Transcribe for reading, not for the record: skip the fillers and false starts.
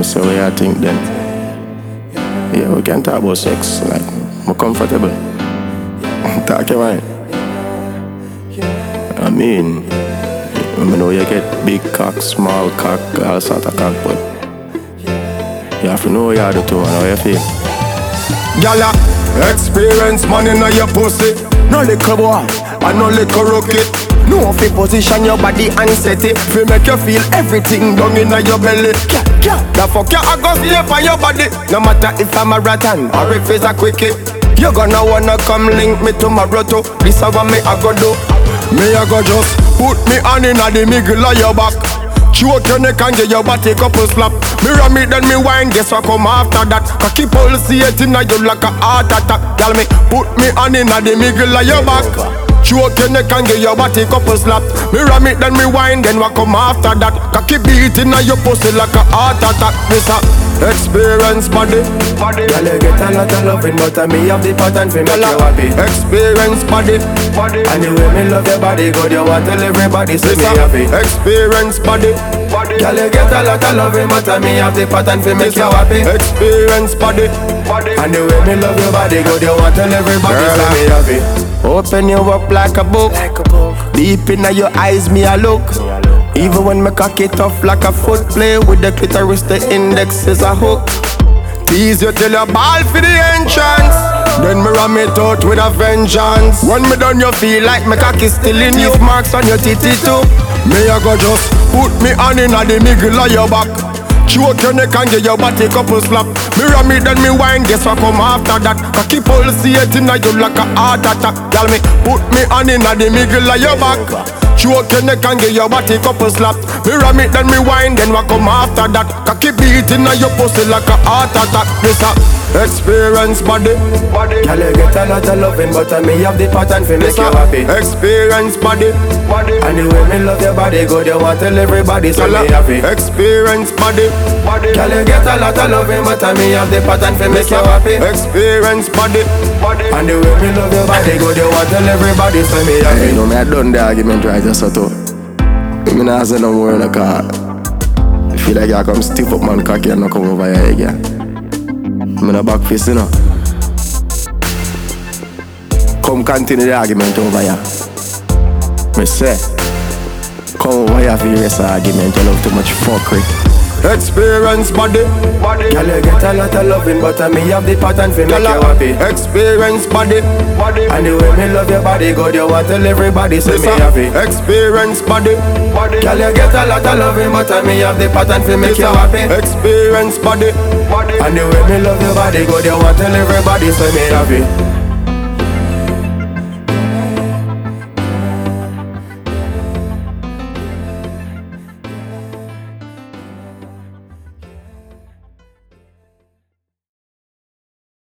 So what I think then? Yeah, we can talk about sex. Like, I'm comfortable. Talk your mind. I mean, I know you get big cock, small cock, all sort of cock, but you have to know what you do too and how you feel. Gala, experience man inna your pussy. No liquor boy, and no liquor rocket. No fi position your body and set it. Fi make you feel everything down inna your belly. The fuck you a go sleep on your body. No matter if I'm a rattan or if it's a quickie. You gonna wanna come link me tomorrow too. This is what me a go do. Me a go just put me hand inna the middle of your back. Choke your neck and get your body couple slap. Me ram it then me wine, guess what come after that? Cocky pulsating inna you like a heart attack. Y'all me put me hand inna the middle of your back. Choke your neck and get your body couple slap. Me ram it then me wine, then what come after that? Cocky beating inna your pussy like a heart attack. This a experience body. Girl you get a lot of loving, but me have the pattern fi make you happy. Experience body. And the way me love your body good, you want tell everybody say me happy. Experience body. Girl you get a lot of loving, but me have the pattern fi make you happy. Experience body. And the way me love your body good, you want tell everybody say me happy. Open your up like a book. Deep inna your eyes me a look. Even when me cock it off like a foot, play with the clitoris, the index is a hook. Tease you till you ball for the entrance. Then me ram it out with a vengeance. When me done you feel like me cocky still in you. Marks on your titty too. Me a go just put me hand inna the middle of your back. Choke your neck and get your body couple slap. Me ram it then me wine, guess what come after that? Cocky pulsating inna you like a heart attack. Y'all me put me hand inna the middle of your back. Choke your neck and get your body couple slap. Me ram it then me wine, then what come after that? Cocky beating inna your pussy like a heart attack. This a experience body. Girl you get a lot of loving, but me have the pattern fi make you happy. Experience body. And the way me love your body good, you want tell everybody so me happy. Experience body. Girl you get a lot of loving, but me have the pattern fi make you happy. Experience body. And the way me love your body good, you want tell everybody so me happy. You know me I done the argument right just so too. Me nah say no more in the car. I feel like I come stiff up man cocky and not come over here again. I'm a back face, you know. Come continue the argument over here. Me say, come over here for the rest of the argument. You love too much fuckery. Experience body. Girl you get a lot of loving, but me have the pattern fi make you happy. Experience body. And the way me love your body good, you want tell everybody say me happy. Experience body. Girl you get a lot of loving, but me have the pattern fi make you happy. Experience body. And the way me love your body good, you want tell everybody say me happy.